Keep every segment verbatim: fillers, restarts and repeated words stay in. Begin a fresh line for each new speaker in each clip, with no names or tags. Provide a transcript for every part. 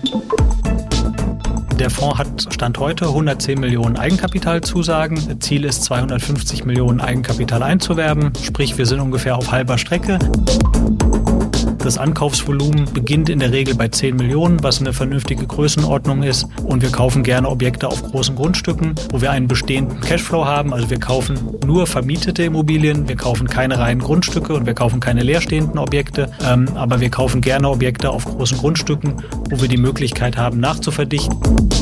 Der Fonds hat Stand heute hundertzehn Millionen Eigenkapitalzusagen. Ziel ist, zweihundertfünfzig Millionen Eigenkapital einzuwerben. Sprich, wir sind ungefähr auf halber Strecke. Das Ankaufsvolumen beginnt in der Regel bei zehn Millionen, was eine vernünftige Größenordnung ist. Und wir kaufen gerne Objekte auf großen Grundstücken, wo wir einen bestehenden Cashflow haben. Also wir kaufen nur vermietete Immobilien, wir kaufen keine reinen Grundstücke und wir kaufen keine leerstehenden Objekte. Ähm, aber wir kaufen gerne Objekte auf großen Grundstücken, wo wir die Möglichkeit haben, nachzuverdichten.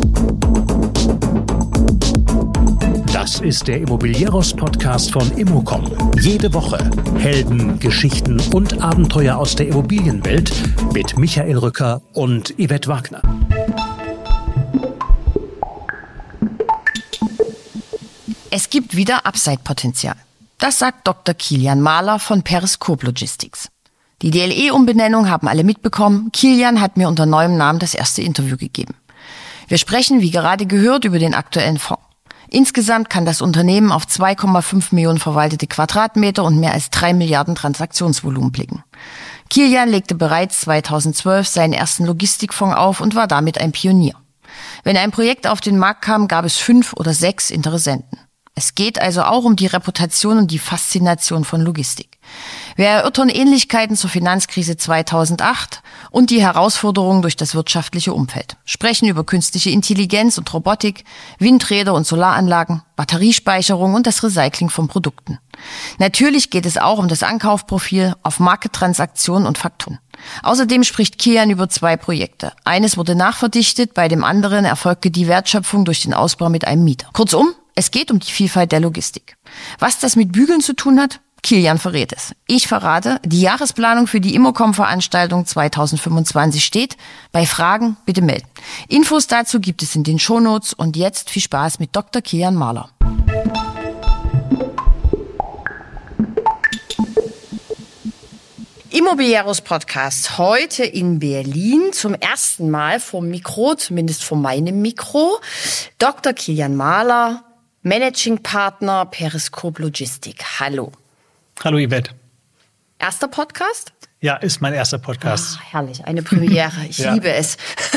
Das ist der Immobilieros-Podcast von Immocom. Jede Woche Helden, Geschichten und Abenteuer aus der Immobilienwelt mit Michael Rücker und Yvette Wagner.
Es gibt wieder Upside-Potenzial. Das sagt Doktor Kilian Mahler von Periscope Logistics. Die D L E-Umbenennung haben alle mitbekommen. Kilian hat mir unter neuem Namen das erste Interview gegeben. Wir sprechen, wie gerade gehört, über den aktuellen Fonds. Insgesamt kann das Unternehmen auf zwei Komma fünf Millionen verwaltete Quadratmeter und mehr als drei Milliarden Transaktionsvolumen blicken. Kilian legte bereits zweitausendzwölf seinen ersten Logistikfonds auf und war damit ein Pionier. Wenn ein Projekt auf den Markt kam, gab es fünf oder sechs Interessenten. Es geht also auch um die Reputation und die Faszination von Logistik. Wir erörtern Ähnlichkeiten zur Finanzkrise zweitausendacht und die Herausforderungen durch das wirtschaftliche Umfeld. Sprechen über künstliche Intelligenz und Robotik, Windräder und Solaranlagen, Batteriespeicherung und das Recycling von Produkten. Natürlich geht es auch um das Ankaufprofil auf Markttransaktionen und Faktoren. Außerdem spricht Kilian über zwei Projekte. Eines wurde nachverdichtet, bei dem anderen erfolgte die Wertschöpfung durch den Ausbau mit einem Mieter. Kurzum, es geht um die Vielfalt der Logistik. Was das mit Bügeln zu tun hat? Kilian verrät es. Ich verrate, die Jahresplanung für die Immocom-Veranstaltung zweitausendfünfundzwanzig steht. Bei Fragen bitte melden. Infos dazu gibt es in den Shownotes und jetzt viel Spaß mit Doktor Kilian Mahler. Immobilieros Podcast heute in Berlin zum ersten Mal vom Mikro, zumindest von meinem Mikro. Doktor Kilian Mahler, Managing Partner Periscope Logistik. Hallo.
Hallo Yvette.
Erster Podcast?
Ja, ist mein erster Podcast.
Ah, herrlich, eine Premiere. Ich ja. liebe es,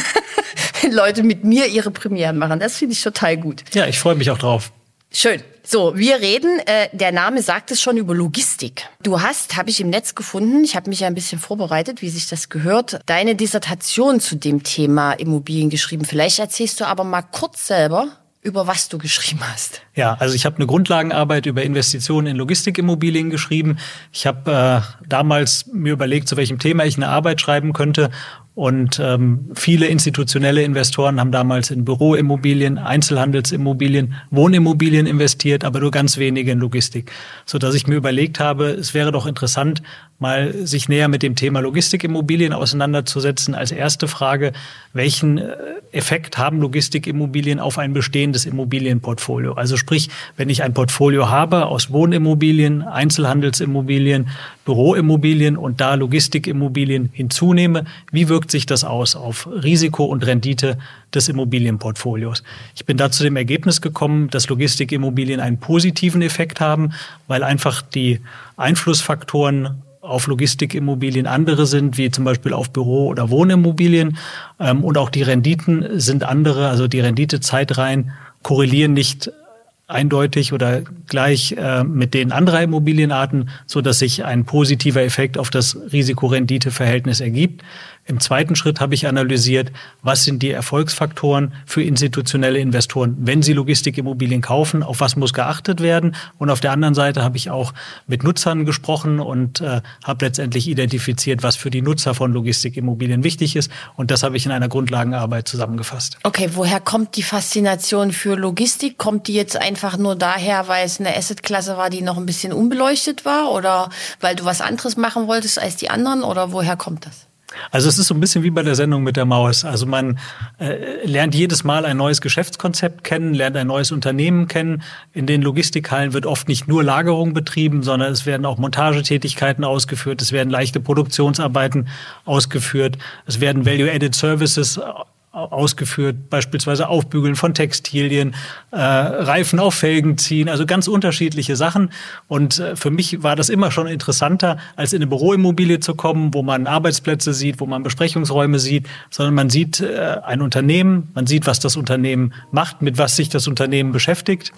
wenn Leute mit mir ihre Premieren machen. Das finde ich total gut.
Ja, ich freue mich auch drauf.
Schön. So, wir reden, äh, der Name sagt es schon, über Logistik. Du hast, habe ich im Netz gefunden, ich habe mich ja ein bisschen vorbereitet, wie sich das gehört, deine Dissertation zu dem Thema Immobilien geschrieben. Vielleicht erzählst du aber mal kurz selber, über was du geschrieben hast.
Ja, also ich habe eine Grundlagenarbeit über Investitionen in Logistikimmobilien geschrieben. Ich habe äh, damals mir überlegt, zu welchem Thema ich eine Arbeit schreiben könnte. Und ähm, viele institutionelle Investoren haben damals in Büroimmobilien, Einzelhandelsimmobilien, Wohnimmobilien investiert, aber nur ganz wenige in Logistik. Sodass ich mir überlegt habe, es wäre doch interessant, mal sich näher mit dem Thema Logistikimmobilien auseinanderzusetzen. Als erste Frage, welchen Effekt haben Logistikimmobilien auf ein bestehendes Immobilienportfolio? Also sprich, wenn ich ein Portfolio habe aus Wohnimmobilien, Einzelhandelsimmobilien, Büroimmobilien und da Logistikimmobilien hinzunehme, wie wirkt sich das aus auf Risiko und Rendite des Immobilienportfolios? Ich bin da zu dem Ergebnis gekommen, dass Logistikimmobilien einen positiven Effekt haben, weil einfach die Einflussfaktoren auf Logistikimmobilien andere sind, wie zum Beispiel auf Büro- oder Wohnimmobilien. Und auch die Renditen sind andere, also die Renditezeitreihen korrelieren nicht eindeutig oder gleich äh, mit den anderer Immobilienarten, so dass sich ein positiver Effekt auf das Risiko-Rendite-Verhältnis ergibt. Im zweiten Schritt habe ich analysiert, was sind die Erfolgsfaktoren für institutionelle Investoren, wenn sie Logistikimmobilien kaufen, auf was muss geachtet werden. Und auf der anderen Seite habe ich auch mit Nutzern gesprochen und äh, habe letztendlich identifiziert, was für die Nutzer von Logistikimmobilien wichtig ist. Und das habe ich in einer Grundlagenarbeit zusammengefasst.
Okay, woher kommt die Faszination für Logistik? Kommt die jetzt einfach nur daher, weil es eine Assetklasse war, die noch ein bisschen unbeleuchtet war? Oder weil du was anderes machen wolltest als die anderen? Oder woher kommt das?
Also es ist so ein bisschen wie bei der Sendung mit der Maus. Also man äh, lernt jedes Mal ein neues Geschäftskonzept kennen, lernt ein neues Unternehmen kennen. In den Logistikhallen wird oft nicht nur Lagerung betrieben, sondern es werden auch Montagetätigkeiten ausgeführt, es werden leichte Produktionsarbeiten ausgeführt, es werden Value-Added Services ausgeführt, beispielsweise Aufbügeln von Textilien, äh, Reifen auf Felgen ziehen, also ganz unterschiedliche Sachen. Und äh, für mich war das immer schon interessanter, als in eine Büroimmobilie zu kommen, wo man Arbeitsplätze sieht, wo man Besprechungsräume sieht, sondern man sieht äh, ein Unternehmen, man sieht, was das Unternehmen macht, mit was sich das Unternehmen beschäftigt.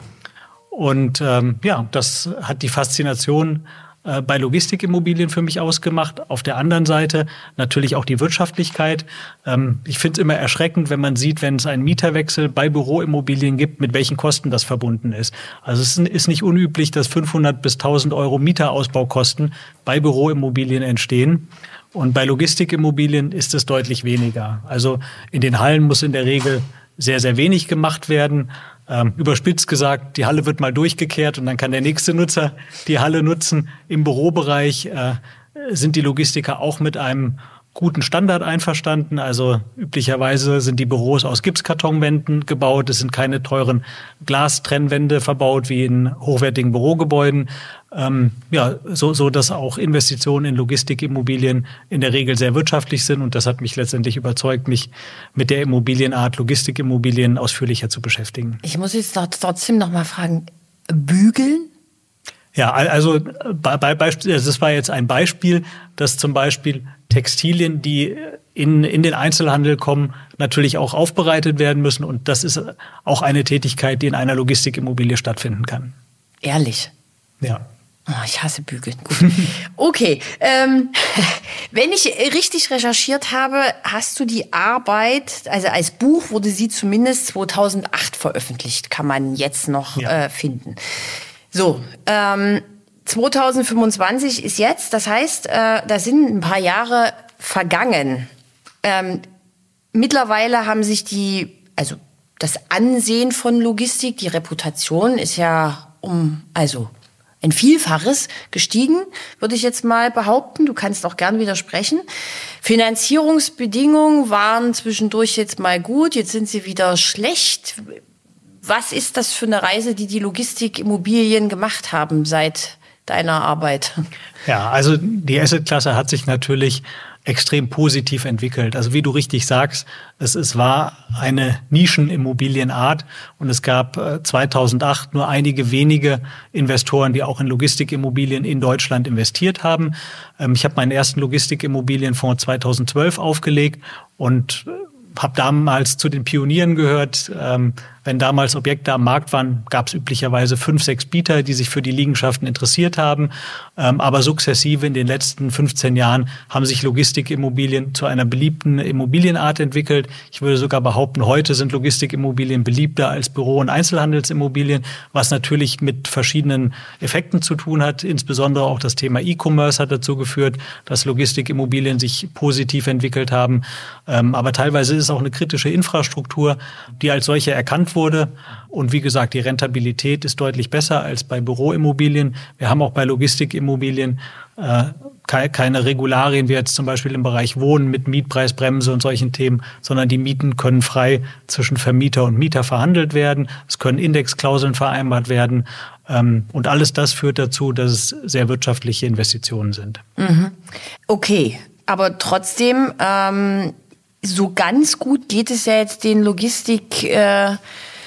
Und ähm, ja, das hat die Faszination bei Logistikimmobilien für mich ausgemacht. Auf der anderen Seite natürlich auch die Wirtschaftlichkeit. Ich finde es immer erschreckend, wenn man sieht, wenn es einen Mieterwechsel bei Büroimmobilien gibt, mit welchen Kosten das verbunden ist. Also es ist nicht unüblich, dass fünfhundert bis tausend Euro Mieterausbaukosten bei Büroimmobilien entstehen. Und bei Logistikimmobilien ist es deutlich weniger. Also in den Hallen muss in der Regel sehr, sehr wenig gemacht werden. Ähm, überspitzt gesagt, die Halle wird mal durchgekehrt und dann kann der nächste Nutzer die Halle nutzen. Im Bürobereich äh, sind die Logistiker auch mit einem guten Standard einverstanden. Also üblicherweise sind die Büros aus Gipskartonwänden gebaut. Es sind keine teuren Glastrennwände verbaut wie in hochwertigen Bürogebäuden. Ähm, ja, so, so dass auch Investitionen in Logistikimmobilien in der Regel sehr wirtschaftlich sind. Und das hat mich letztendlich überzeugt, mich mit der Immobilienart Logistikimmobilien ausführlicher zu beschäftigen.
Ich muss jetzt noch, trotzdem noch mal fragen, bügeln?
Ja, also bei, bei, das war jetzt ein Beispiel, dass zum Beispiel Textilien, die in, in den Einzelhandel kommen, natürlich auch aufbereitet werden müssen. Und das ist auch eine Tätigkeit, die in einer Logistikimmobilie stattfinden kann.
Ehrlich?
Ja.
Oh, ich hasse Bügeln. Gut. Okay, ähm, wenn ich richtig recherchiert habe, hast du die Arbeit, also als Buch wurde sie zumindest zweitausendacht veröffentlicht, kann man jetzt noch ja. äh, finden. So, ähm, zweitausendfünfundzwanzig ist jetzt, das heißt, äh, da sind ein paar Jahre vergangen. Ähm, mittlerweile haben sich die, also das Ansehen von Logistik, die Reputation ist ja um, also ein Vielfaches gestiegen, würde ich jetzt mal behaupten. Du kannst auch gern widersprechen. Finanzierungsbedingungen waren zwischendurch jetzt mal gut, jetzt sind sie wieder schlecht. Was ist das für eine Reise, die die Logistikimmobilien gemacht haben seit deiner Arbeit?
Ja, also die Assetklasse hat sich natürlich extrem positiv entwickelt. Also wie du richtig sagst, es, es war eine Nischenimmobilienart und es gab äh, zweitausendacht nur einige wenige Investoren, die auch in Logistikimmobilien in Deutschland investiert haben. Ähm, ich habe meinen ersten Logistikimmobilienfonds zweitausendzwölf aufgelegt und äh, habe damals zu den Pionieren gehört. Ähm, wenn damals Objekte am Markt waren, gab es üblicherweise fünf, sechs Bieter, die sich für die Liegenschaften interessiert haben. Ähm, aber sukzessive in den letzten fünfzehn Jahren haben sich Logistikimmobilien zu einer beliebten Immobilienart entwickelt. Ich würde sogar behaupten, heute sind Logistikimmobilien beliebter als Büro- und Einzelhandelsimmobilien, was natürlich mit verschiedenen Effekten zu tun hat. Insbesondere auch das Thema E-Commerce hat dazu geführt, dass Logistikimmobilien sich positiv entwickelt haben. Ähm, aber teilweise ist auch eine kritische Infrastruktur, die als solche erkannt wurde. Und wie gesagt, die Rentabilität ist deutlich besser als bei Büroimmobilien. Wir haben auch bei Logistikimmobilien äh, keine Regularien wie jetzt zum Beispiel im Bereich Wohnen mit Mietpreisbremse und solchen Themen, sondern die Mieten können frei zwischen Vermieter und Mieter verhandelt werden. Es können Indexklauseln vereinbart werden. Ähm, und alles das führt dazu, dass es sehr wirtschaftliche Investitionen sind.
Mhm. Okay, aber trotzdem, ähm so ganz gut geht es ja jetzt den Logistikimmobilien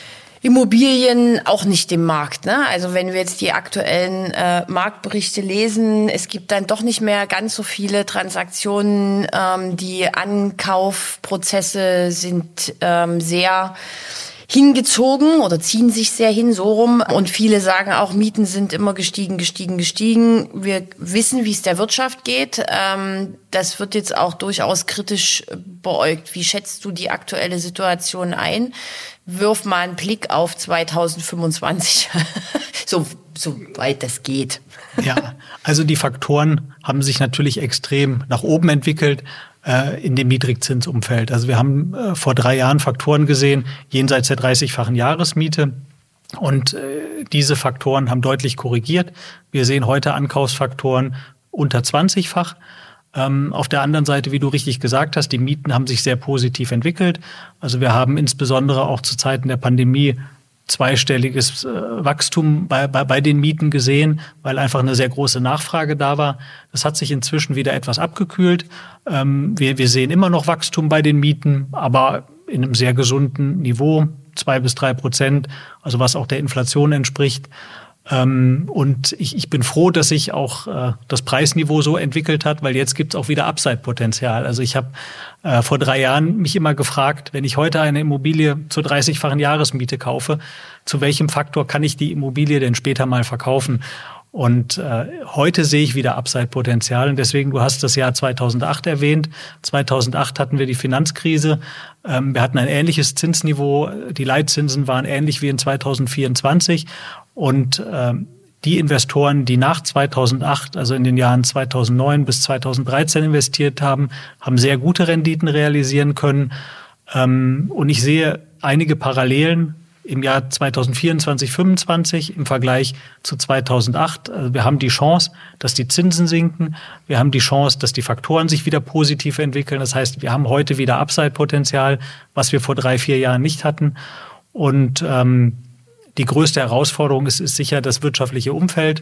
äh, auch nicht im Markt. Ne? Also wenn wir jetzt die aktuellen äh, Marktberichte lesen, es gibt dann doch nicht mehr ganz so viele Transaktionen. Ähm, die Ankaufprozesse sind ähm, sehr hingezogen oder ziehen sich sehr hin, so rum. Und viele sagen auch, Mieten sind immer gestiegen, gestiegen, gestiegen. Wir wissen, wie es der Wirtschaft geht. Ähm, das wird jetzt auch durchaus kritisch beäugt. Wie schätzt du die aktuelle Situation ein? Wirf mal einen Blick auf zweitausendfünfundzwanzig, so, so weit das geht.
Ja, also die Faktoren haben sich natürlich extrem nach oben entwickelt in dem Niedrigzinsumfeld. Also wir haben äh, vor drei Jahren Faktoren gesehen, jenseits der dreißigfachen Jahresmiete. Und äh, diese Faktoren haben deutlich korrigiert. Wir sehen heute Ankaufsfaktoren unter zwanzigfach. Ähm, auf der anderen Seite, wie du richtig gesagt hast, die Mieten haben sich sehr positiv entwickelt. Also wir haben insbesondere auch zu Zeiten der Pandemie zweistelliges äh, Wachstum bei, bei, bei den Mieten gesehen, weil einfach eine sehr große Nachfrage da war. Das hat sich inzwischen wieder etwas abgekühlt. Ähm, wir, wir sehen immer noch Wachstum bei den Mieten, aber in einem sehr gesunden Niveau, zwei bis drei Prozent, also was auch der Inflation entspricht. Und ich, ich bin froh, dass sich auch äh, das Preisniveau so entwickelt hat, weil jetzt gibt es auch wieder Upside-Potenzial. Also ich habe äh, vor drei Jahren mich immer gefragt, wenn ich heute eine Immobilie zur dreißigfachen Jahresmiete kaufe, zu welchem Faktor kann ich die Immobilie denn später mal verkaufen? Und äh, heute sehe ich wieder Upside-Potenzial. Und deswegen, du hast das Jahr zweitausendacht erwähnt. zweitausendacht hatten wir die Finanzkrise. Ähm, wir hatten ein ähnliches Zinsniveau. Die Leitzinsen waren ähnlich wie in zweitausendvierundzwanzig. Und äh, die Investoren, die nach zweitausendacht, also in den Jahren zweitausendneun bis zweitausenddreizehn investiert haben, haben sehr gute Renditen realisieren können. Ähm, und ich sehe einige Parallelen im Jahr zweitausendvierundzwanzig, fünfundzwanzig im Vergleich zu zweitausendacht. Also wir haben die Chance, dass die Zinsen sinken. Wir haben die Chance, dass die Faktoren sich wieder positiv entwickeln. Das heißt, wir haben heute wieder Upside-Potenzial, was wir vor drei, vier Jahren nicht hatten. Und ähm, die größte Herausforderung ist, ist sicher das wirtschaftliche Umfeld.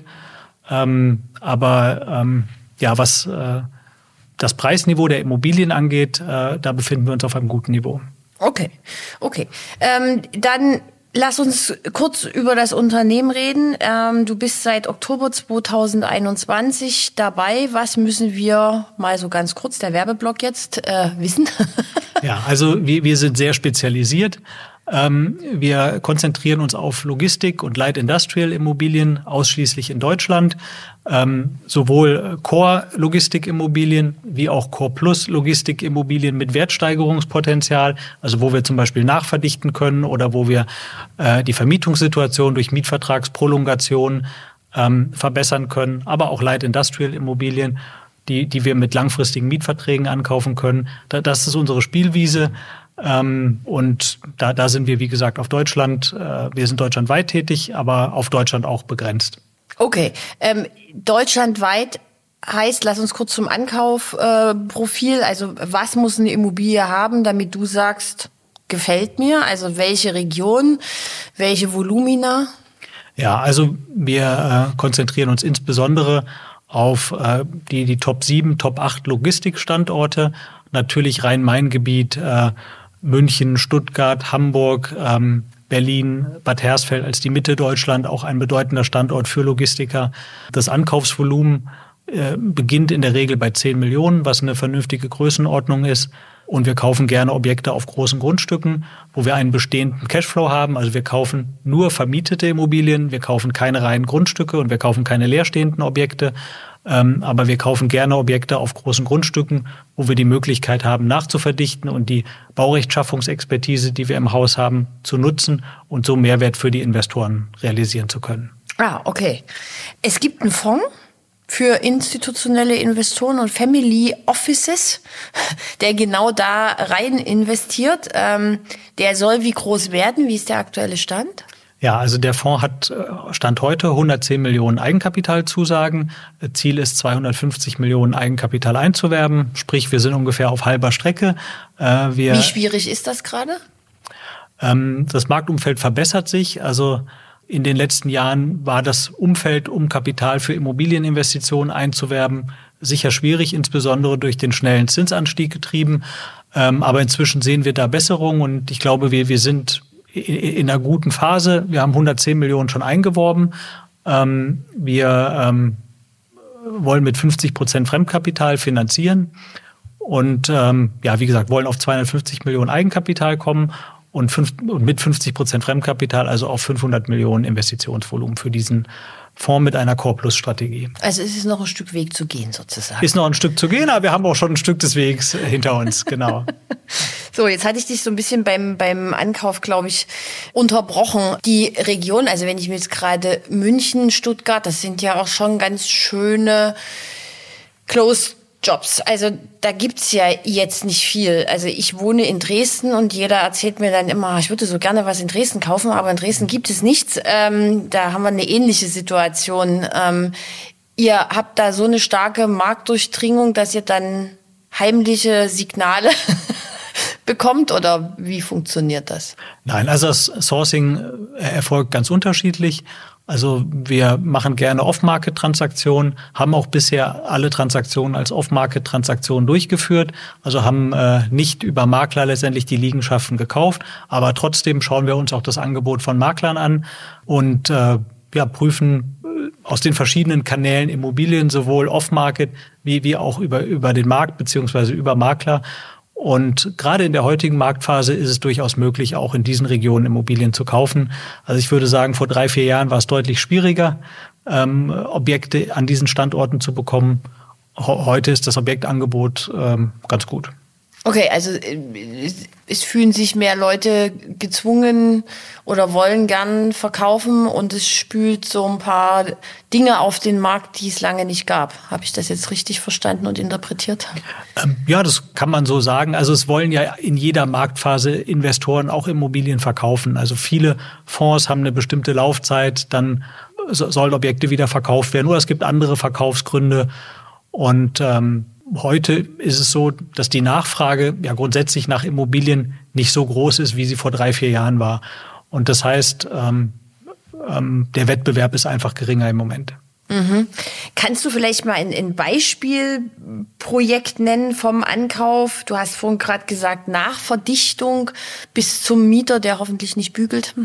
Ähm, aber ähm, ja, was äh, das Preisniveau der Immobilien angeht, äh, da befinden wir uns auf einem guten Niveau.
Okay, okay. Ähm, dann lass uns kurz über das Unternehmen reden. Ähm, du bist seit Oktober zweitausendeinundzwanzig dabei. Was müssen wir mal so ganz kurz, der Werbeblock jetzt, äh, wissen?
Ja, also wir, wir sind sehr spezialisiert. Ähm, wir konzentrieren uns auf Logistik und Light Industrial Immobilien ausschließlich in Deutschland. Ähm, sowohl Core-Logistik-Immobilien wie auch Core-Plus-Logistik-Immobilien mit Wertsteigerungspotenzial, also wo wir zum Beispiel nachverdichten können oder wo wir äh, die Vermietungssituation durch Mietvertragsprolongation ähm, verbessern können, aber auch Light Industrial Immobilien, die, die wir mit langfristigen Mietverträgen ankaufen können. Da, das ist unsere Spielwiese. Ähm, und da, da sind wir, wie gesagt, auf Deutschland. Äh, wir sind deutschlandweit tätig, aber auf Deutschland auch begrenzt.
Okay, ähm, deutschlandweit heißt, lass uns kurz zum Ankaufprofil. Äh, also was muss eine Immobilie haben, damit du sagst, gefällt mir? Also welche Region, welche Volumina?
Ja, also wir äh, konzentrieren uns insbesondere auf äh, die, die Top sieben, Top acht Logistikstandorte. Natürlich Rhein-Main-Gebiet, äh, München, Stuttgart, Hamburg, ähm, Berlin, Bad Hersfeld als die Mitte Deutschland, auch ein bedeutender Standort für Logistiker. Das Ankaufsvolumen äh, beginnt in der Regel bei zehn Millionen, was eine vernünftige Größenordnung ist. Und wir kaufen gerne Objekte auf großen Grundstücken, wo wir einen bestehenden Cashflow haben. Also wir kaufen nur vermietete Immobilien, wir kaufen keine reinen Grundstücke und wir kaufen keine leerstehenden Objekte. Ähm, aber wir kaufen gerne Objekte auf großen Grundstücken, wo wir die Möglichkeit haben, nachzuverdichten und die Baurechtschaffungsexpertise, die wir im Haus haben, zu nutzen und so Mehrwert für die Investoren realisieren zu können.
Ah, okay. Es gibt einen Fonds für institutionelle Investoren und Family Offices, der genau da rein investiert. Ähm, der soll wie groß werden? Wie ist der aktuelle Stand?
Ja, also der Fonds hat Stand heute hundertzehn Millionen Eigenkapitalzusagen. Ziel ist, zweihundertfünfzig Millionen Eigenkapital einzuwerben. Sprich, wir sind ungefähr auf halber Strecke. Wir,
Wie schwierig ist das gerade?
Das Marktumfeld verbessert sich. Also in den letzten Jahren war das Umfeld, um Kapital für Immobilieninvestitionen einzuwerben, sicher schwierig, insbesondere durch den schnellen Zinsanstieg getrieben. Aber inzwischen sehen wir da Besserung und ich glaube, wir, wir sind in einer guten Phase. Wir haben hundertzehn Millionen schon eingeworben. Ähm, wir ähm, wollen mit fünfzig Prozent Fremdkapital finanzieren und ähm, ja, wie gesagt, wollen auf zweihundertfünfzig Millionen Eigenkapital kommen und, fünf, und mit fünfzig Prozent Fremdkapital, also auf fünfhundert Millionen Investitionsvolumen für diesen Fonds mit einer Core-Plus-Strategie.
Also es ist noch ein Stück Weg zu gehen sozusagen.
Ist noch ein Stück zu gehen, aber wir haben auch schon ein Stück des Wegs hinter uns, genau.
So, jetzt hatte ich dich so ein bisschen beim beim Ankauf, glaube ich, unterbrochen. Die Region, also wenn ich mir jetzt gerade München, Stuttgart, das sind ja auch schon ganz schöne Close Jobs. Also da gibt's ja jetzt nicht viel. Also ich wohne in Dresden und jeder erzählt mir dann immer, ich würde so gerne was in Dresden kaufen, aber in Dresden gibt es nichts. Ähm, da haben wir eine ähnliche Situation. Ähm, ihr habt da so eine starke Marktdurchdringung, dass ihr dann heimliche Signale bekommt oder wie funktioniert das?
Nein, also das Sourcing erfolgt ganz unterschiedlich. Also wir machen gerne Off-Market-Transaktionen, haben auch bisher alle Transaktionen als Off-Market-Transaktionen durchgeführt, also haben äh, nicht über Makler letztendlich die Liegenschaften gekauft, aber trotzdem schauen wir uns auch das Angebot von Maklern an und äh, ja, prüfen aus den verschiedenen Kanälen Immobilien, sowohl Off-Market wie, wie auch über, über den Markt beziehungsweise über Makler. Und gerade in der heutigen Marktphase ist es durchaus möglich, auch in diesen Regionen Immobilien zu kaufen. Also ich würde sagen, vor drei, vier Jahren war es deutlich schwieriger, ähm, Objekte an diesen Standorten zu bekommen. Heute ist das Objektangebot ähm, ganz gut.
Okay, also es fühlen sich mehr Leute gezwungen oder wollen gern verkaufen und es spült so ein paar Dinge auf den Markt, die es lange nicht gab. Habe ich das jetzt richtig verstanden und interpretiert?
Ähm, ja, das kann man so sagen. Also es wollen ja in jeder Marktphase Investoren auch Immobilien verkaufen. Also viele Fonds haben eine bestimmte Laufzeit, dann sollen Objekte wieder verkauft werden oder es gibt andere Verkaufsgründe und ähm, heute ist es so, dass die Nachfrage ja grundsätzlich nach Immobilien nicht so groß ist, wie sie vor drei, vier Jahren war. Und das heißt, ähm, ähm, der Wettbewerb ist einfach geringer im Moment.
Mhm. Kannst du vielleicht mal ein, ein Beispielprojekt nennen vom Ankauf? Du hast vorhin gerade gesagt, Nachverdichtung bis zum Mieter, der hoffentlich nicht bügelt.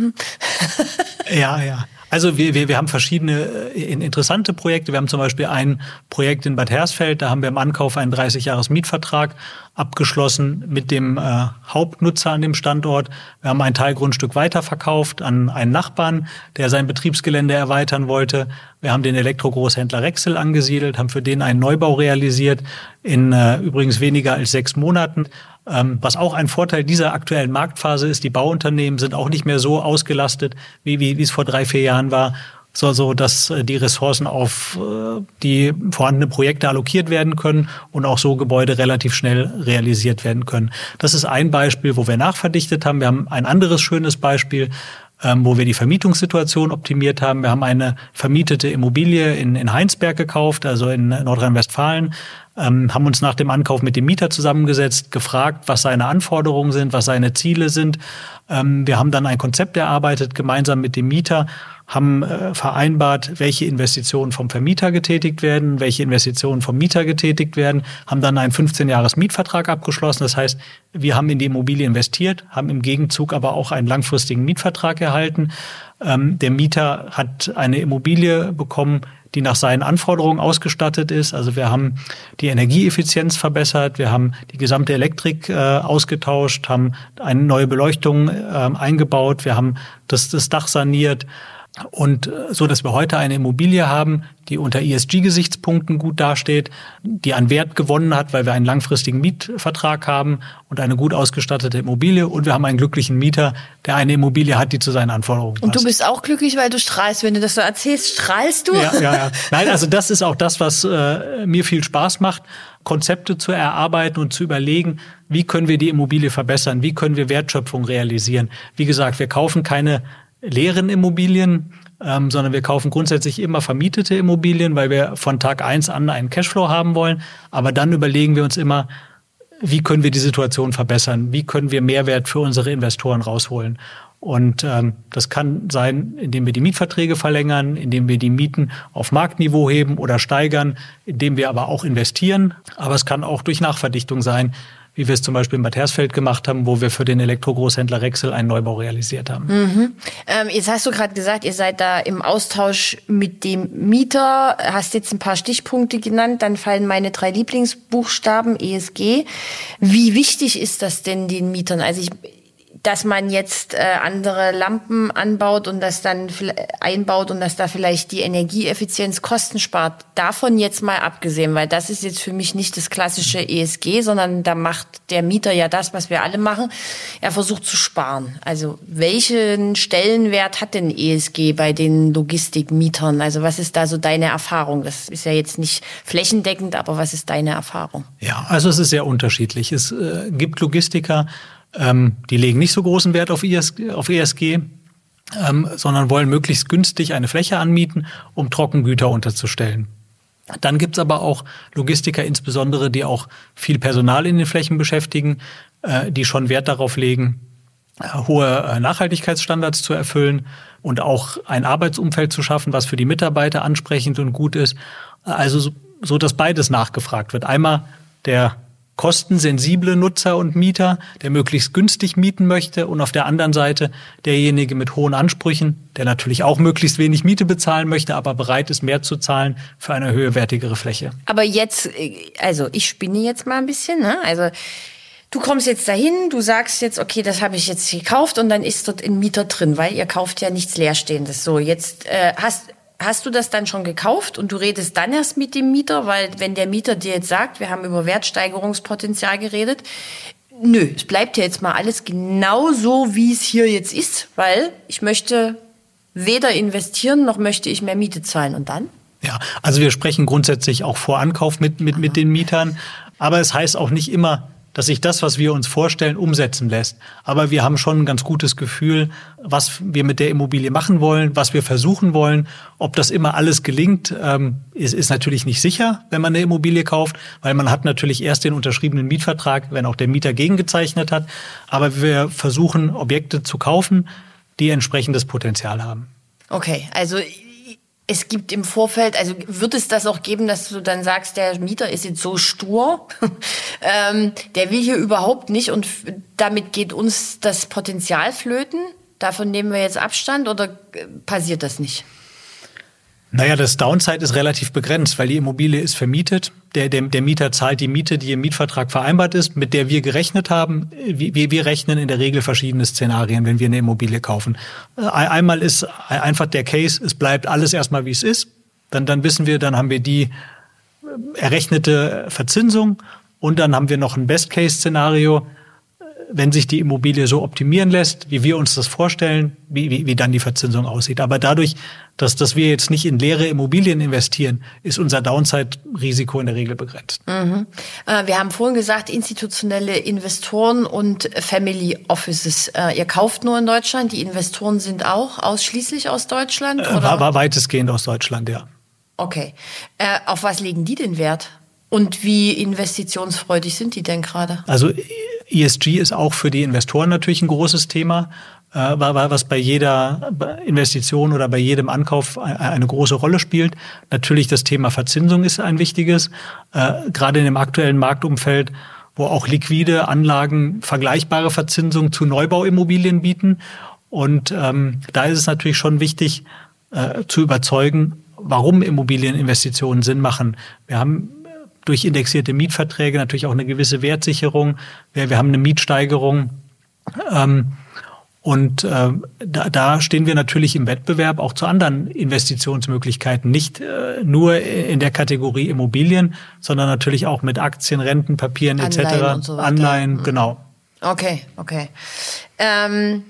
Ja, ja. Also wir, wir, wir haben verschiedene interessante Projekte. Wir haben zum Beispiel ein Projekt in Bad Hersfeld, da haben wir im Ankauf einen dreißig Jahres Mietvertrag abgeschlossen mit dem äh, Hauptnutzer an dem Standort. Wir haben ein Teilgrundstück weiterverkauft an einen Nachbarn, der sein Betriebsgelände erweitern wollte. Wir haben den Elektrogroßhändler Rexel angesiedelt, haben für den einen Neubau realisiert in äh, übrigens weniger als sechs Monaten. Ähm, was auch ein Vorteil dieser aktuellen Marktphase ist, die Bauunternehmen sind auch nicht mehr so ausgelastet, wie, wie, wie es vor drei, vier Jahren war, so, so dass die Ressourcen auf äh, die vorhandenen Projekte allokiert werden können und auch so Gebäude relativ schnell realisiert werden können. Das ist ein Beispiel, wo wir nachverdichtet haben. Wir haben ein anderes schönes Beispiel, ähm, wo wir die Vermietungssituation optimiert haben. Wir haben eine vermietete Immobilie in, in Heinsberg gekauft, also in Nordrhein-Westfalen. Ähm, haben uns nach dem Ankauf mit dem Mieter zusammengesetzt, gefragt, was seine Anforderungen sind, was seine Ziele sind. Ähm, wir haben dann ein Konzept erarbeitet, gemeinsam mit dem Mieter, haben äh, vereinbart, welche Investitionen vom Vermieter getätigt werden, welche Investitionen vom Mieter getätigt werden, haben dann einen fünfzehn Jahres Mietvertrag abgeschlossen. Das heißt, wir haben in die Immobilie investiert, haben im Gegenzug aber auch einen langfristigen Mietvertrag erhalten. Ähm, der Mieter hat eine Immobilie bekommen, die nach seinen Anforderungen ausgestattet ist. Also wir haben die Energieeffizienz verbessert, wir haben die gesamte Elektrik äh, ausgetauscht, haben eine neue Beleuchtung äh, eingebaut, wir haben das, das Dach saniert. Und so, dass wir heute eine Immobilie haben, die unter E S G-Gesichtspunkten gut dasteht, die an Wert gewonnen hat, weil wir einen langfristigen Mietvertrag haben und eine gut ausgestattete Immobilie. Und wir haben einen glücklichen Mieter, der eine Immobilie hat, die zu seinen Anforderungen passt.
Und du bist auch glücklich, weil du strahlst. Wenn du das so erzählst, strahlst du?
Ja, ja, ja. Nein, also das ist auch das, was äh, mir viel Spaß macht, Konzepte zu erarbeiten und zu überlegen, wie können wir die Immobilie verbessern, wie können wir Wertschöpfung realisieren. Wie gesagt, wir kaufen keine leeren Immobilien, ähm, sondern wir kaufen grundsätzlich immer vermietete Immobilien, weil wir von Tag eins an einen Cashflow haben wollen. Aber dann überlegen wir uns immer, wie können wir die Situation verbessern? Wie können wir Mehrwert für unsere Investoren rausholen? Und ähm, das kann sein, indem wir die Mietverträge verlängern, indem wir die Mieten auf Marktniveau heben oder steigern, indem wir aber auch investieren. Aber es kann auch durch Nachverdichtung sein, wie wir es zum Beispiel in Bad Hersfeld gemacht haben, wo wir für den Elektrogroßhändler Rexel einen Neubau realisiert haben.
Mhm. Ähm, jetzt hast du gerade gesagt, ihr seid da im Austausch mit dem Mieter, hast jetzt ein paar Stichpunkte genannt, dann fallen meine drei Lieblingsbuchstaben, E S G. Wie wichtig ist das denn den Mietern? Also ich dass man jetzt äh, andere Lampen anbaut und das dann einbaut und dass da vielleicht die Energieeffizienz Kosten spart. Davon jetzt mal abgesehen, weil das ist jetzt für mich nicht das klassische E S G, sondern da macht der Mieter ja das, was wir alle machen. Er versucht zu sparen. Also welchen Stellenwert hat denn E S G bei den Logistikmietern? Also was ist da so deine Erfahrung? Das ist ja jetzt nicht flächendeckend, aber was ist deine Erfahrung?
Ja, also es ist sehr unterschiedlich. Es äh, gibt Logistiker, Ähm, die legen nicht so großen Wert auf E S G, auf E S G ähm, sondern wollen möglichst günstig eine Fläche anmieten, um Trockengüter unterzustellen. Dann gibt's aber auch Logistiker insbesondere, die auch viel Personal in den Flächen beschäftigen, äh, die schon Wert darauf legen, äh, hohe äh, Nachhaltigkeitsstandards zu erfüllen und auch ein Arbeitsumfeld zu schaffen, was für die Mitarbeiter ansprechend und gut ist. Also so, so dass beides nachgefragt wird. Einmal der kostensensible Nutzer und Mieter, der möglichst günstig mieten möchte, und auf der anderen Seite derjenige mit hohen Ansprüchen, der natürlich auch möglichst wenig Miete bezahlen möchte, aber bereit ist, mehr zu zahlen für eine höherwertigere Fläche.
Aber jetzt, also ich spinne jetzt mal ein bisschen, ne? Also du kommst jetzt dahin, du sagst jetzt, okay, das habe ich jetzt gekauft, und dann ist dort ein Mieter drin, weil ihr kauft ja nichts Leerstehendes. So, jetzt äh, hast Hast du das dann schon gekauft und du redest dann erst mit dem Mieter? Weil wenn der Mieter dir jetzt sagt, wir haben über Wertsteigerungspotenzial geredet, nö, es bleibt ja jetzt mal alles genau so, wie es hier jetzt ist, weil ich möchte weder investieren, noch möchte ich mehr Miete zahlen. Und dann?
Ja, also wir sprechen grundsätzlich auch vor Ankauf mit, mit, mit den Mietern. Aber es heißt auch nicht immer, dass sich das, was wir uns vorstellen, umsetzen lässt. Aber wir haben schon ein ganz gutes Gefühl, was wir mit der Immobilie machen wollen, was wir versuchen wollen. Ob das immer alles gelingt, ähm, ist, ist natürlich nicht sicher, wenn man eine Immobilie kauft, weil man hat natürlich erst den unterschriebenen Mietvertrag, wenn auch der Mieter gegengezeichnet hat. Aber wir versuchen, Objekte zu kaufen, die entsprechendes Potenzial haben.
Okay, also es gibt im Vorfeld, also wird es das auch geben, dass du dann sagst, der Mieter ist jetzt so stur, ähm, der will hier überhaupt nicht und damit geht uns das Potenzial flöten? Davon nehmen wir jetzt Abstand oder passiert das nicht?
Naja, das Downside ist relativ begrenzt, weil die Immobilie ist vermietet. Der, der, der Mieter zahlt die Miete, die im Mietvertrag vereinbart ist, mit der wir gerechnet haben. Wir, wir rechnen in der Regel verschiedene Szenarien, wenn wir eine Immobilie kaufen. Einmal ist einfach der Case, es bleibt alles erstmal, wie es ist. Dann, dann wissen wir, dann haben wir die errechnete Verzinsung und dann haben wir noch ein Best-Case-Szenario, wenn sich die Immobilie so optimieren lässt, wie wir uns das vorstellen, wie, wie, wie dann die Verzinsung aussieht. Aber dadurch, dass, dass wir jetzt nicht in leere Immobilien investieren, ist unser Downside-Risiko in der Regel begrenzt.
Mhm. Äh, wir haben vorhin gesagt, institutionelle Investoren und Family Offices. Äh, ihr kauft nur in Deutschland, die Investoren sind auch ausschließlich aus Deutschland? Oder?
War, war weitestgehend aus Deutschland, ja.
Okay. Äh, auf was legen die den Wert? Und wie investitionsfreudig sind die denn gerade?
Also E S G ist auch für die Investoren natürlich ein großes Thema, äh, was bei jeder Investition oder bei jedem Ankauf eine große Rolle spielt. Natürlich das Thema Verzinsung ist ein wichtiges, äh, gerade in dem aktuellen Marktumfeld, wo auch liquide Anlagen vergleichbare Verzinsung zu Neubauimmobilien bieten. Und ähm, da ist es natürlich schon wichtig, äh, zu überzeugen, warum Immobilieninvestitionen Sinn machen. Wir haben durch indexierte Mietverträge natürlich auch eine gewisse Wertsicherung. Wir, wir haben eine Mietsteigerung. Ähm, und äh, da, da stehen wir natürlich im Wettbewerb auch zu anderen Investitionsmöglichkeiten. Nicht äh, nur in der Kategorie Immobilien, sondern natürlich auch mit Aktien, Renten, Papieren et cetera.
Und so weiter.
Anleihen, mhm. Genau.
Okay, okay. Ähm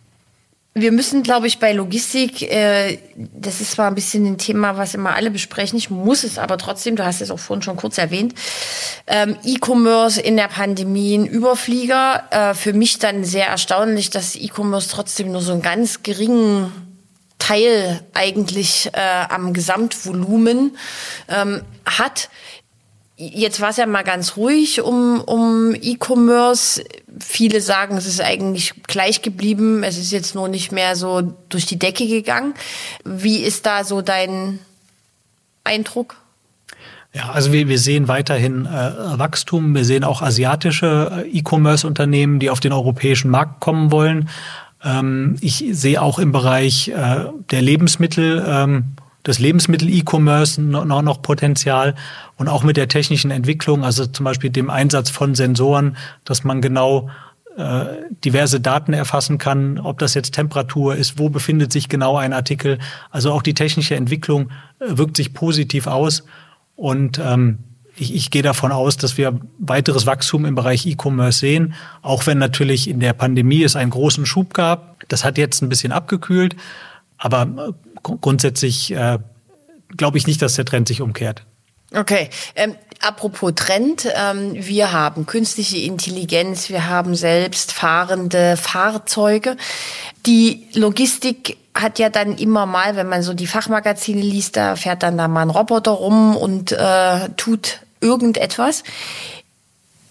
Wir müssen, glaube ich, bei Logistik, äh, das ist zwar ein bisschen ein Thema, was immer alle besprechen, ich muss es aber trotzdem, du hast es auch vorhin schon kurz erwähnt, ähm, E-Commerce in der Pandemie, ein Überflieger. Äh, für mich dann sehr erstaunlich, dass E-Commerce trotzdem nur so einen ganz geringen Teil eigentlich äh, am Gesamtvolumen ähm, hat. Jetzt war es ja mal ganz ruhig um, um E-Commerce. Viele sagen, es ist eigentlich gleich geblieben. Es ist jetzt nur nicht mehr so durch die Decke gegangen. Wie ist da so dein Eindruck?
Ja, also wir, wir sehen weiterhin äh, Wachstum. Wir sehen auch asiatische äh, E-Commerce-Unternehmen, die auf den europäischen Markt kommen wollen. Ähm, ich sehe auch im Bereich äh, der Lebensmittel ähm, des Lebensmittel-E-Commerce noch, noch Potenzial und auch mit der technischen Entwicklung, also zum Beispiel dem Einsatz von Sensoren, dass man genau äh, diverse Daten erfassen kann, ob das jetzt Temperatur ist, wo befindet sich genau ein Artikel. Also auch die technische Entwicklung äh, wirkt sich positiv aus und ähm, ich, ich gehe davon aus, dass wir weiteres Wachstum im Bereich E-Commerce sehen, auch wenn natürlich in der Pandemie es einen großen Schub gab. Das hat jetzt ein bisschen abgekühlt, aber grundsätzlich äh, glaube ich nicht, dass der Trend sich umkehrt.
Okay, ähm, apropos Trend, ähm, wir haben künstliche Intelligenz, wir haben selbstfahrende Fahrzeuge. Die Logistik hat ja dann immer mal, wenn man so die Fachmagazine liest, da fährt dann da mal ein Roboter rum und äh, tut irgendetwas.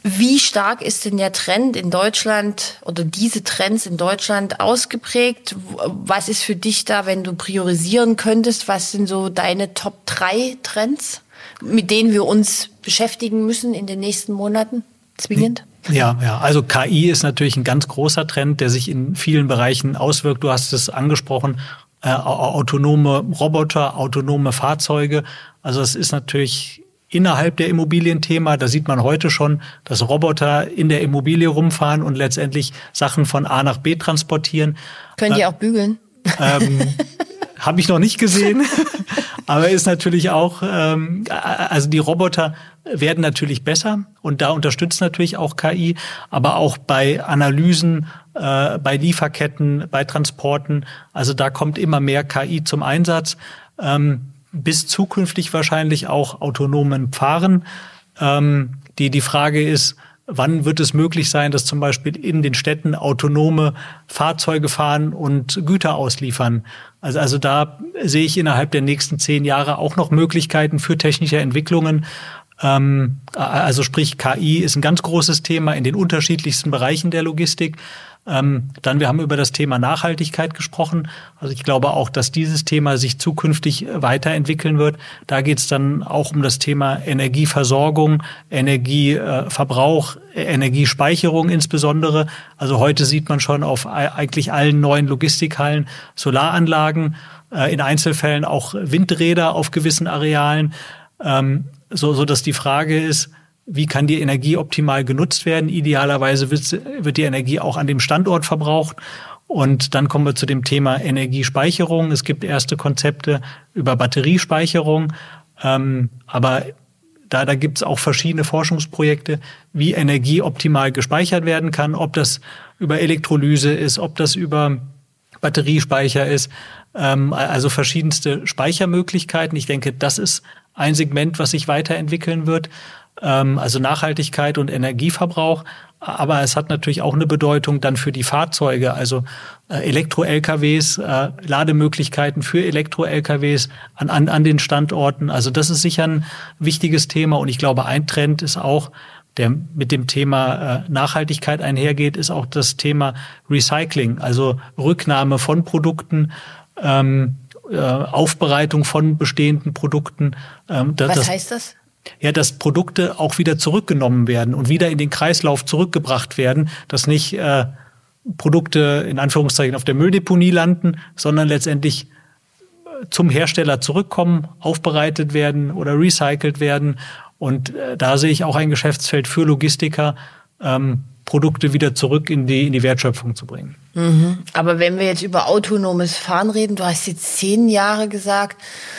Wie stark ist denn der Trend in Deutschland oder diese Trends in Deutschland ausgeprägt? Was ist für dich da, wenn du priorisieren könntest? Was sind so deine Top drei Trends, mit denen wir uns beschäftigen müssen in den nächsten Monaten? Zwingend?
Ja, ja, also K I ist natürlich ein ganz großer Trend, der sich in vielen Bereichen auswirkt. Du hast es angesprochen, äh, autonome Roboter, autonome Fahrzeuge. Also es ist natürlich innerhalb der Immobilienthema, da sieht man heute schon, dass Roboter in der Immobilie rumfahren und letztendlich Sachen von A nach B transportieren.
Können die auch bügeln?
Ähm, habe ich noch nicht gesehen, aber ist natürlich auch, ähm, also die Roboter werden natürlich besser und da unterstützt natürlich auch K I, aber auch bei Analysen, äh, bei Lieferketten, bei Transporten, also da kommt immer mehr K I zum Einsatz. Ähm, bis zukünftig wahrscheinlich auch autonomen Fahren. Ähm, die, die Frage ist, wann wird es möglich sein, dass zum Beispiel in den Städten autonome Fahrzeuge fahren und Güter ausliefern? Also, also da sehe ich innerhalb der nächsten zehn Jahre auch noch Möglichkeiten für technische Entwicklungen. Ähm, also sprich, K I ist ein ganz großes Thema in den unterschiedlichsten Bereichen der Logistik. Ähm, dann, wir haben über das Thema Nachhaltigkeit gesprochen. Also ich glaube auch, dass dieses Thema sich zukünftig weiterentwickeln wird. Da geht es dann auch um das Thema Energieversorgung, Energieverbrauch, Energiespeicherung insbesondere. Also heute sieht man schon auf eigentlich allen neuen Logistikhallen Solaranlagen, äh, in Einzelfällen auch Windräder auf gewissen Arealen, ähm, so, so dass die Frage ist, wie kann die Energie optimal genutzt werden? Idealerweise wird die Energie auch an dem Standort verbraucht. Und dann kommen wir zu dem Thema Energiespeicherung. Es gibt erste Konzepte über Batteriespeicherung. Ähm, aber da, da gibt es auch verschiedene Forschungsprojekte, wie Energie optimal gespeichert werden kann. Ob das über Elektrolyse ist, ob das über Batteriespeicher ist. Ähm, also verschiedenste Speichermöglichkeiten. Ich denke, das ist ein Segment, was sich weiterentwickeln wird. Also Nachhaltigkeit und Energieverbrauch, aber es hat natürlich auch eine Bedeutung dann für die Fahrzeuge, also Elektro-L K Ws, Lademöglichkeiten für Elektro-L K Ws an, an, an den Standorten. Also das ist sicher ein wichtiges Thema und ich glaube, ein Trend ist auch, der mit dem Thema Nachhaltigkeit einhergeht, ist auch das Thema Recycling, also Rücknahme von Produkten, ähm, Aufbereitung von bestehenden Produkten. Ähm, das,
Was heißt das?
Ja, dass Produkte auch wieder zurückgenommen werden und wieder in den Kreislauf zurückgebracht werden, dass nicht äh, Produkte in Anführungszeichen auf der Mülldeponie landen, sondern letztendlich zum Hersteller zurückkommen, aufbereitet werden oder recycelt werden. Und äh, da sehe ich auch ein Geschäftsfeld für Logistiker, ähm, Produkte wieder zurück in die, in die Wertschöpfung zu bringen.
Mhm. Aber wenn wir jetzt über autonomes Fahren reden, du hast jetzt zehn Jahre gesagt,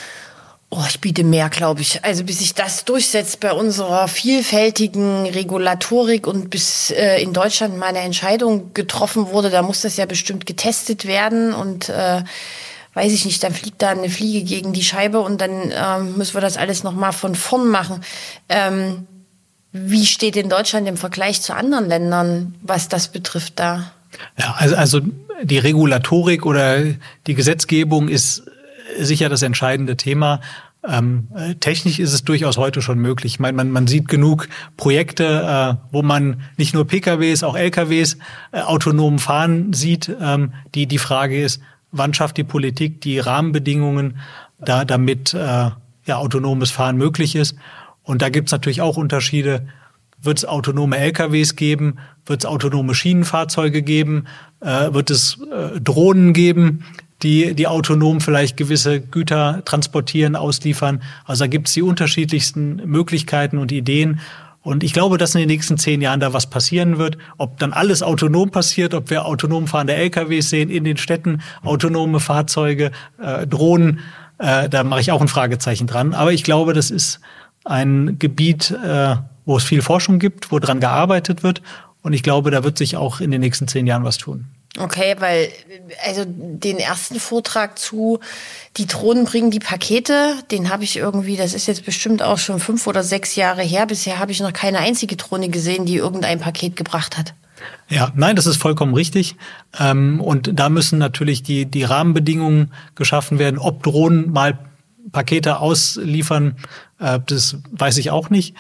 oh, ich biete mehr, glaube ich. Also bis sich das durchsetzt bei unserer vielfältigen Regulatorik und bis äh, in Deutschland mal eine Entscheidung getroffen wurde, da muss das ja bestimmt getestet werden und äh, weiß ich nicht, dann fliegt da eine Fliege gegen die Scheibe und dann äh, müssen wir das alles nochmal von vorn machen. Ähm, wie steht in Deutschland im Vergleich zu anderen Ländern, was das betrifft da?
Ja, also, also die Regulatorik oder die Gesetzgebung ist sicher das entscheidende Thema. Ähm, technisch ist es durchaus heute schon möglich. Ich meine, man, man sieht genug Projekte, äh, wo man nicht nur P K Ws, auch L K Ws äh, autonom fahren sieht. Ähm, die, die Frage ist, wann schafft die Politik die Rahmenbedingungen, da, damit äh, ja, autonomes Fahren möglich ist? Und da gibt's natürlich auch Unterschiede. Wird es autonome L K Ws geben? Wird es autonome Schienenfahrzeuge geben? Äh, wird es äh, Drohnen geben, die die autonom vielleicht gewisse Güter transportieren, ausliefern? Also da gibt es die unterschiedlichsten Möglichkeiten und Ideen. Und ich glaube, dass in den nächsten zehn Jahren da was passieren wird. Ob dann alles autonom passiert, ob wir autonom fahrende L K Ws sehen in den Städten, autonome Fahrzeuge, äh, Drohnen, äh, da mache ich auch ein Fragezeichen dran. Aber ich glaube, das ist ein Gebiet, äh, wo es viel Forschung gibt, wo dran gearbeitet wird. Und ich glaube, da wird sich auch in den nächsten zehn Jahren was tun.
Okay, weil also den ersten Vortrag zu die Drohnen bringen die Pakete, den habe ich irgendwie, das ist jetzt bestimmt auch schon fünf oder sechs Jahre her. Bisher habe ich noch keine einzige Drohne gesehen, die irgendein Paket gebracht hat.
Ja, nein, das ist vollkommen richtig. Ähm, und da müssen natürlich die die Rahmenbedingungen geschaffen werden. Ob Drohnen mal Pakete ausliefern, äh, das weiß ich auch nicht.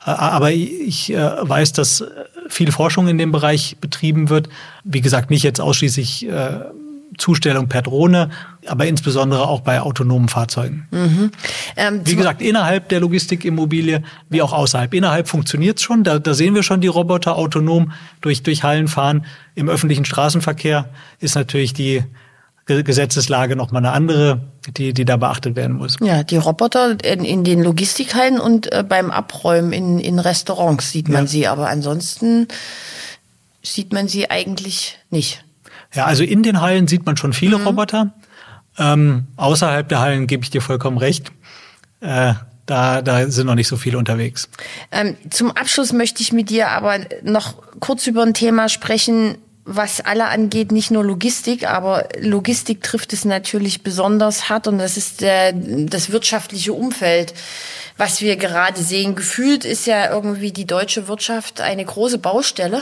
Aber ich äh, weiß, dass viel Forschung in dem Bereich betrieben wird. Wie gesagt, nicht jetzt ausschließlich äh, Zustellung per Drohne, aber insbesondere auch bei autonomen Fahrzeugen. Mhm. Ähm, wie gesagt, innerhalb der Logistikimmobilie wie auch außerhalb. Innerhalb funktioniert's schon, da, da sehen wir schon die Roboter autonom durch, durch Hallen fahren. Im öffentlichen Straßenverkehr ist natürlich die Gesetzeslage noch mal eine andere, die, die da beachtet werden muss.
Ja, die Roboter in, in den Logistikhallen und äh, beim Abräumen in, in Restaurants sieht man ja. sie, aber ansonsten sieht man sie eigentlich nicht.
Ja, also in den Hallen sieht man schon viele mhm. Roboter. Ähm, außerhalb der Hallen gebe ich dir vollkommen recht. Äh, da, da sind noch nicht so viele unterwegs.
Ähm, zum Abschluss möchte ich mit dir aber noch kurz über ein Thema sprechen, was alle angeht, nicht nur Logistik, aber Logistik trifft es natürlich besonders hart und das ist der, das wirtschaftliche Umfeld. Was wir gerade sehen, gefühlt ist ja irgendwie die deutsche Wirtschaft eine große Baustelle.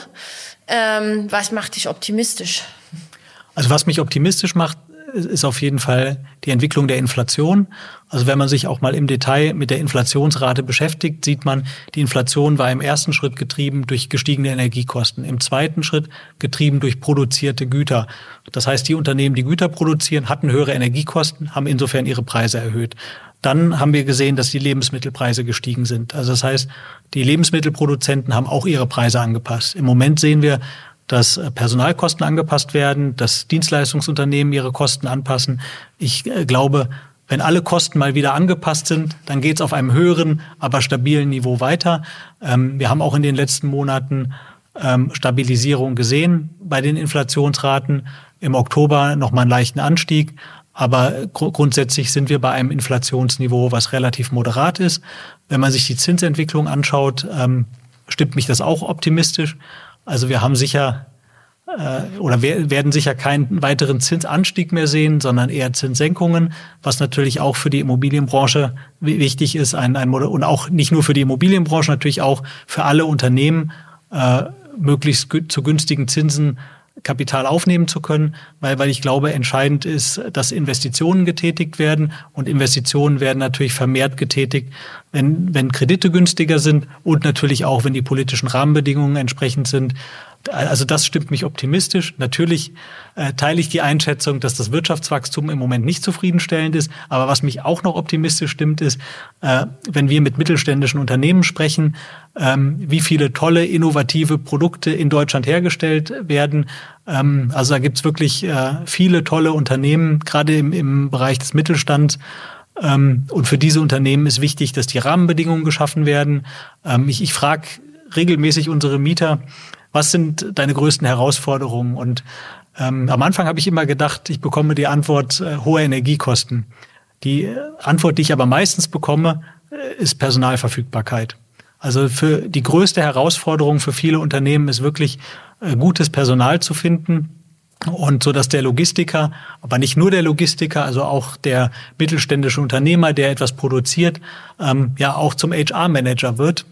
Ähm, was macht dich optimistisch?
Also was mich optimistisch macht, ist auf jeden Fall die Entwicklung der Inflation. Also wenn man sich auch mal im Detail mit der Inflationsrate beschäftigt, sieht man, die Inflation war im ersten Schritt getrieben durch gestiegene Energiekosten, im zweiten Schritt getrieben durch produzierte Güter. Das heißt, die Unternehmen, die Güter produzieren, hatten höhere Energiekosten, haben insofern ihre Preise erhöht. Dann haben wir gesehen, dass die Lebensmittelpreise gestiegen sind. Also das heißt, die Lebensmittelproduzenten haben auch ihre Preise angepasst. Im Moment sehen wir, dass Personalkosten angepasst werden, dass Dienstleistungsunternehmen ihre Kosten anpassen. Ich glaube, wenn alle Kosten mal wieder angepasst sind, dann geht es auf einem höheren, aber stabilen Niveau weiter. Ähm, wir haben auch in den letzten Monaten ähm, Stabilisierung gesehen bei den Inflationsraten. Im Oktober nochmal einen leichten Anstieg. Aber gr- grundsätzlich sind wir bei einem Inflationsniveau, was relativ moderat ist. Wenn man sich die Zinsentwicklung anschaut, ähm, stimmt mich das auch optimistisch. Also wir haben sicher äh, oder wir werden sicher keinen weiteren Zinsanstieg mehr sehen, sondern eher Zinssenkungen, was natürlich auch für die Immobilienbranche wichtig ist. Ein, ein, und auch nicht nur für die Immobilienbranche, natürlich auch für alle Unternehmen, äh, möglichst gü- zu günstigen Zinsen Kapital aufnehmen zu können, weil, weil ich glaube, entscheidend ist, dass Investitionen getätigt werden und Investitionen werden natürlich vermehrt getätigt, wenn, wenn Kredite günstiger sind und natürlich auch, wenn die politischen Rahmenbedingungen entsprechend sind. Also das stimmt mich optimistisch. Natürlich äh, teile ich die Einschätzung, dass das Wirtschaftswachstum im Moment nicht zufriedenstellend ist. Aber was mich auch noch optimistisch stimmt, ist, äh, wenn wir mit mittelständischen Unternehmen sprechen, ähm, wie viele tolle, innovative Produkte in Deutschland hergestellt werden. Ähm, also da gibt's wirklich äh, viele tolle Unternehmen, gerade im, im Bereich des Mittelstands. Ähm, und für diese Unternehmen ist wichtig, dass die Rahmenbedingungen geschaffen werden. Ähm, ich ich frage regelmäßig unsere Mieter, was sind deine größten Herausforderungen? Und ähm, am Anfang habe ich immer gedacht, ich bekomme die Antwort äh, hohe Energiekosten. Die äh, Antwort, die ich aber meistens bekomme, äh, ist Personalverfügbarkeit. Also für die größte Herausforderung für viele Unternehmen ist wirklich äh, gutes Personal zu finden. Und so, dass der Logistiker, aber nicht nur der Logistiker, also auch der mittelständische Unternehmer, der etwas produziert, ähm, ja auch zum H R-Manager wird.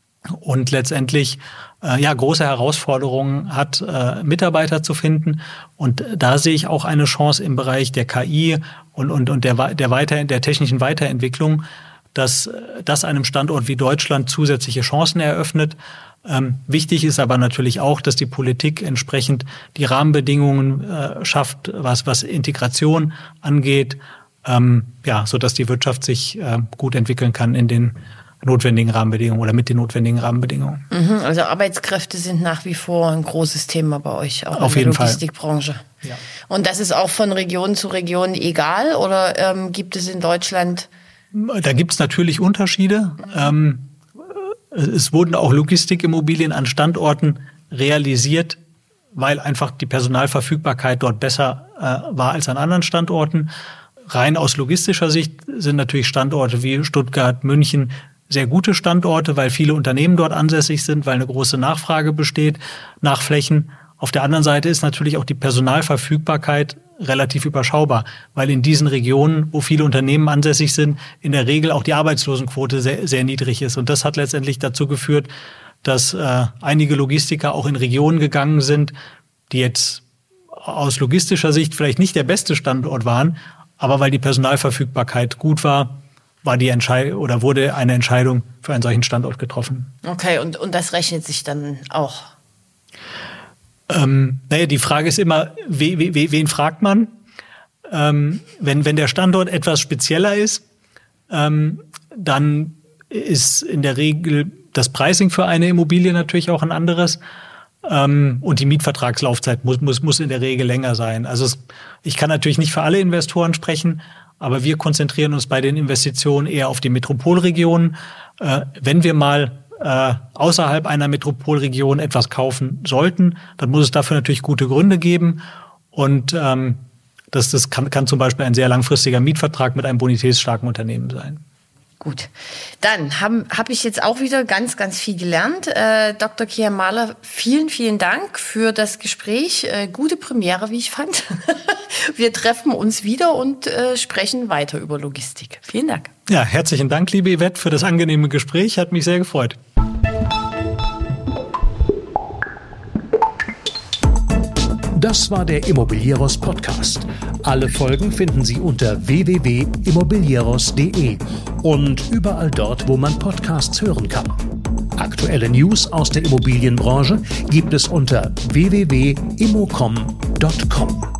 Und letztendlich äh, ja große Herausforderungen hat, äh, Mitarbeiter zu finden. Und da sehe ich auch eine Chance im Bereich der K I und und und der der weiter der technischen Weiterentwicklung, dass das einem Standort wie Deutschland zusätzliche Chancen eröffnet. Ähm, wichtig ist aber natürlich auch, dass die Politik entsprechend die Rahmenbedingungen äh, schafft, was was Integration angeht, ähm, ja, so dass die Wirtschaft sich äh, gut entwickeln kann in den notwendigen Rahmenbedingungen oder mit den notwendigen Rahmenbedingungen.
Mhm, also Arbeitskräfte sind nach wie vor ein großes Thema bei euch, auch
Auf
in
jeden
der Logistikbranche.
Fall. Ja.
Und das ist auch von Region zu Region egal oder ähm, gibt es in Deutschland?
Da gibt es natürlich Unterschiede. Ähm, es wurden auch Logistikimmobilien an Standorten realisiert, weil einfach die Personalverfügbarkeit dort besser äh, war als an anderen Standorten. Rein aus logistischer Sicht sind natürlich Standorte wie Stuttgart, München sehr gute Standorte, weil viele Unternehmen dort ansässig sind, weil eine große Nachfrage besteht nach Flächen. Auf der anderen Seite ist natürlich auch die Personalverfügbarkeit relativ überschaubar, weil in diesen Regionen, wo viele Unternehmen ansässig sind, in der Regel auch die Arbeitslosenquote sehr, sehr niedrig ist. Und das hat letztendlich dazu geführt, dass äh, einige Logistiker auch in Regionen gegangen sind, die jetzt aus logistischer Sicht vielleicht nicht der beste Standort waren, aber weil die Personalverfügbarkeit gut war, war die Entscheidung oder wurde eine Entscheidung für einen solchen Standort getroffen.
Okay, und, und das rechnet sich dann auch?
Ähm, naja, die Frage ist immer, we, we, wen fragt man? Ähm, wenn, wenn der Standort etwas spezieller ist, ähm, dann ist in der Regel das Pricing für eine Immobilie natürlich auch ein anderes. Ähm, und die Mietvertragslaufzeit muss, muss, muss in der Regel länger sein. Also es, ich kann natürlich nicht für alle Investoren sprechen, aber wir konzentrieren uns bei den Investitionen eher auf die Metropolregionen. Äh, wenn wir mal äh, außerhalb einer Metropolregion etwas kaufen sollten, dann muss es dafür natürlich gute Gründe geben. Und ähm, das, das kann, kann zum Beispiel ein sehr langfristiger Mietvertrag mit einem bonitätsstarken Unternehmen sein.
Gut, dann habe hab ich jetzt auch wieder ganz, ganz viel gelernt. Äh, Doktor Kilian Mahler, vielen, vielen Dank für das Gespräch. Äh, gute Premiere, wie ich fand. Wir treffen uns wieder und äh, sprechen weiter über Logistik. Vielen Dank.
Ja, herzlichen Dank, liebe Yvette, für das angenehme Gespräch. Hat mich sehr gefreut.
Das war der Immobilieros Podcast. Alle Folgen finden Sie unter w w w punkt immobilieros punkt de und überall dort, wo man Podcasts hören kann. Aktuelle News aus der Immobilienbranche gibt es unter w w w punkt immocom punkt com.